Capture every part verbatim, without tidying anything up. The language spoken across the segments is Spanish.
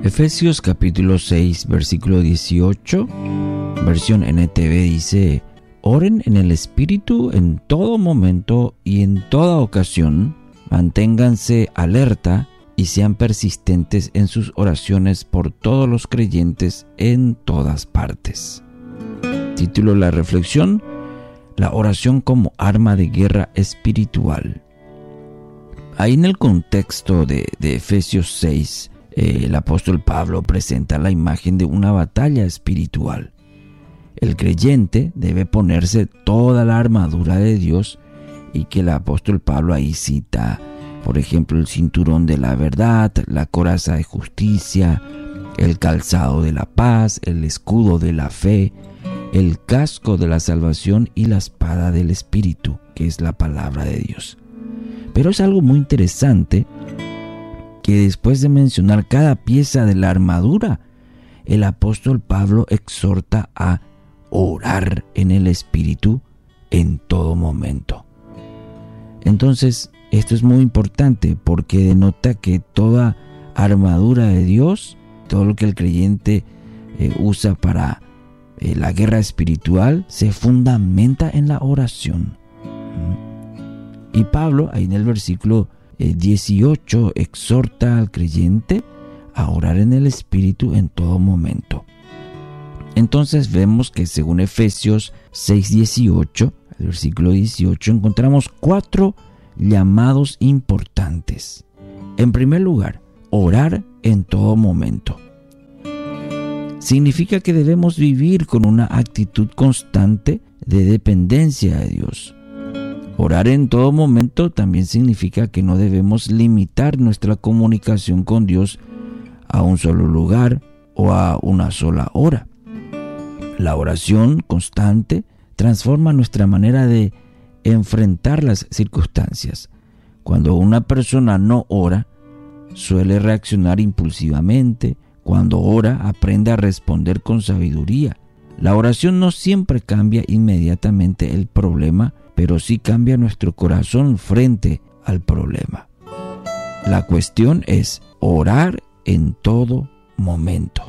Efesios capítulo seis, versículo dieciocho, versión N T V dice: oren en el Espíritu en todo momento y en toda ocasión, manténganse alerta y sean persistentes en sus oraciones por todos los creyentes en todas partes. Título de la reflexión: la oración como arma de guerra espiritual. Ahí en el contexto de, de Efesios seis, eh, el apóstol Pablo presenta la imagen de una batalla espiritual. El creyente debe ponerse toda la armadura de Dios, y que el apóstol Pablo ahí cita, por ejemplo, el cinturón de la verdad, la coraza de justicia, el calzado de la paz, el escudo de la fe, el casco de la salvación y la espada del Espíritu, que es la palabra de Dios. Pero es algo muy interesante que después de mencionar cada pieza de la armadura, el apóstol Pablo exhorta a orar en el Espíritu en todo momento. Entonces, esto es muy importante porque denota que toda armadura de Dios, todo lo que el creyente eh, usa para eh, la guerra espiritual, se fundamenta en la oración. Y Pablo, ahí en el versículo eh, dieciocho, exhorta al creyente a orar en el Espíritu en todo momento. Entonces vemos que según Efesios seis dieciocho, el versículo dieciocho, encontramos cuatro llamados importantes. En primer lugar, orar en todo momento. Significa que debemos vivir con una actitud constante de dependencia de Dios. Orar en todo momento también significa que no debemos limitar nuestra comunicación con Dios a un solo lugar o a una sola hora. La oración constante transforma nuestra manera de enfrentar las circunstancias. Cuando una persona no ora, suele reaccionar impulsivamente. Cuando ora, aprende a responder con sabiduría. La oración no siempre cambia inmediatamente el problema, pero sí cambia nuestro corazón frente al problema. La cuestión es orar en todo momento.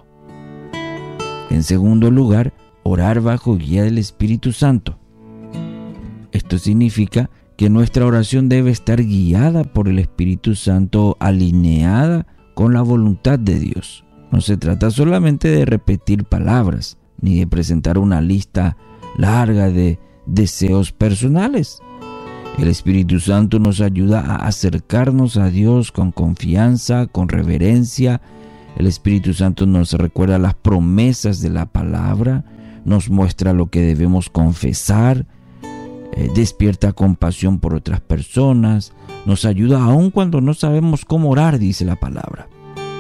En segundo lugar, orar bajo guía del Espíritu Santo. Esto significa que nuestra oración debe estar guiada por el Espíritu Santo, alineada con la voluntad de Dios. No se trata solamente de repetir palabras, ni de presentar una lista larga de deseos personales. El Espíritu Santo nos ayuda a acercarnos a Dios con confianza, con reverencia. El Espíritu Santo nos recuerda las promesas de la palabra, nos muestra lo que debemos confesar, eh, despierta compasión por otras personas, nos ayuda aun cuando no sabemos cómo orar, dice la palabra.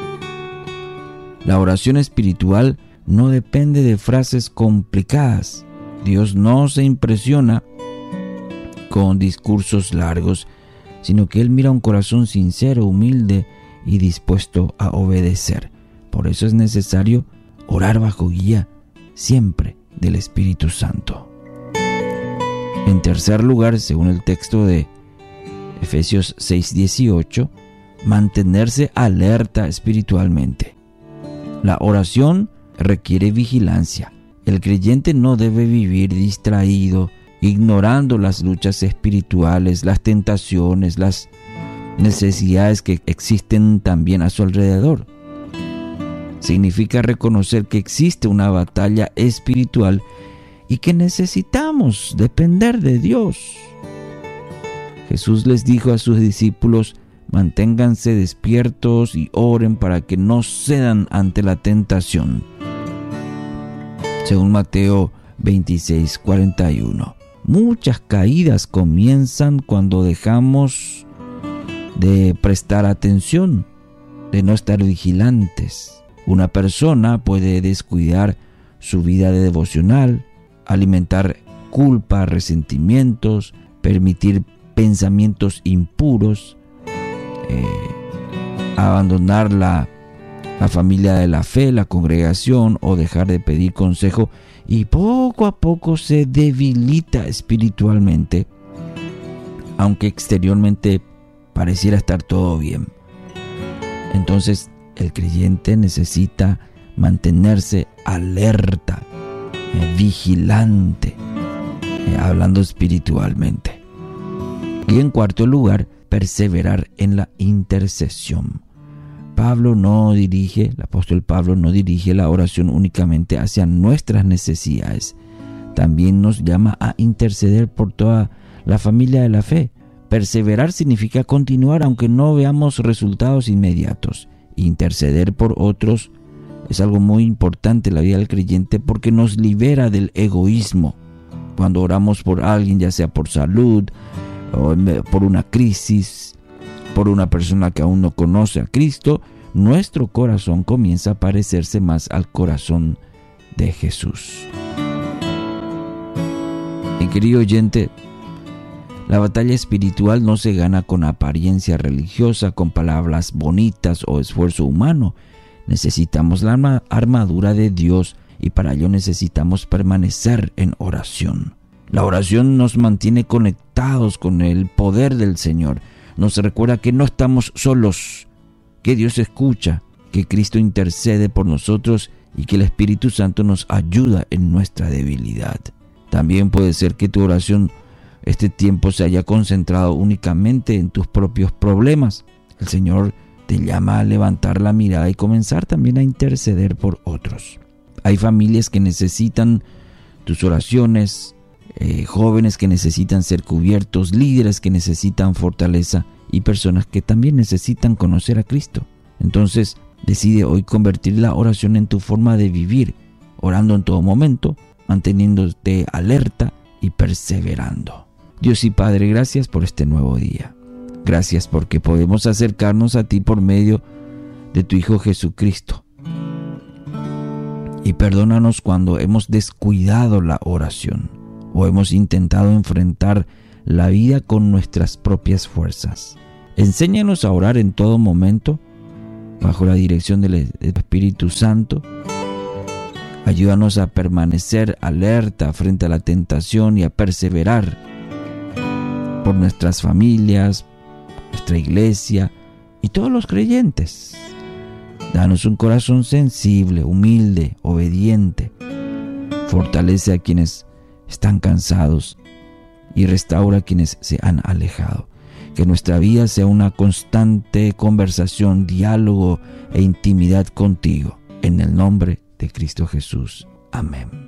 La oración espiritual no depende de frases complicadas. Dios no se impresiona con discursos largos, sino que Él mira un corazón sincero, humilde y dispuesto a obedecer. Por eso es necesario orar bajo guía siempre del Espíritu Santo. En tercer lugar, según el texto de Efesios seis dieciocho, mantenerse alerta espiritualmente. La oración requiere vigilancia. El creyente no debe vivir distraído, ignorando las luchas espirituales, las tentaciones, las necesidades que existen también a su alrededor. Significa reconocer que existe una batalla espiritual y que necesitamos depender de Dios. Jesús les dijo a sus discípulos: manténganse despiertos y oren para que no cedan ante la tentación. Según Mateo veintiséis cuarenta y uno. Muchas caídas comienzan cuando dejamos de prestar atención, de no estar vigilantes. Una persona puede descuidar su vida de devocional, alimentar culpa, resentimientos, permitir pensamientos impuros, eh, abandonar la, la familia de la fe, la congregación, o dejar de pedir consejo, y poco a poco se debilita espiritualmente, aunque exteriormente pareciera estar todo bien. Entonces El creyente necesita mantenerse alerta, eh, vigilante, eh, hablando espiritualmente. Y en cuarto lugar, perseverar en la intercesión. Pablo no dirige, el apóstol Pablo no dirige la oración únicamente hacia nuestras necesidades. También nos llama a interceder por toda la familia de la fe. Perseverar significa continuar aunque no veamos resultados inmediatos. Interceder por otros es algo muy importante en la vida del creyente porque nos libera del egoísmo. Cuando oramos por alguien, ya sea por salud, o por una crisis, por una persona que aún no conoce a Cristo, nuestro corazón comienza a parecerse más al corazón de Jesús. Mi querido oyente, la batalla espiritual no se gana con apariencia religiosa, con palabras bonitas o esfuerzo humano. Necesitamos la armadura de Dios y para ello necesitamos permanecer en oración. La oración nos mantiene conectados con el poder del Señor. Nos recuerda que no estamos solos, que Dios escucha, que Cristo intercede por nosotros y que el Espíritu Santo nos ayuda en nuestra debilidad. También puede ser que tu oración este tiempo se haya concentrado únicamente en tus propios problemas. El Señor te llama a levantar la mirada y comenzar también a interceder por otros. Hay familias que necesitan tus oraciones, eh, jóvenes que necesitan ser cubiertos, líderes que necesitan fortaleza y personas que también necesitan conocer a Cristo. Entonces, decide hoy convertir la oración en tu forma de vivir, orando en todo momento, manteniéndote alerta y perseverando. Dios y Padre, gracias por este nuevo día. Gracias porque podemos acercarnos a ti por medio de tu Hijo Jesucristo. Y perdónanos cuando hemos descuidado la oración o hemos intentado enfrentar la vida con nuestras propias fuerzas. Enséñanos a orar en todo momento bajo la dirección del Espíritu Santo. Ayúdanos a permanecer alerta frente a la tentación y a perseverar por nuestras familias, nuestra iglesia y todos los creyentes. Danos un corazón sensible, humilde, obediente. Fortalece a quienes están cansados y restaura a quienes se han alejado. Que nuestra vida sea una constante conversación, diálogo e intimidad contigo. En el nombre de Cristo Jesús. Amén.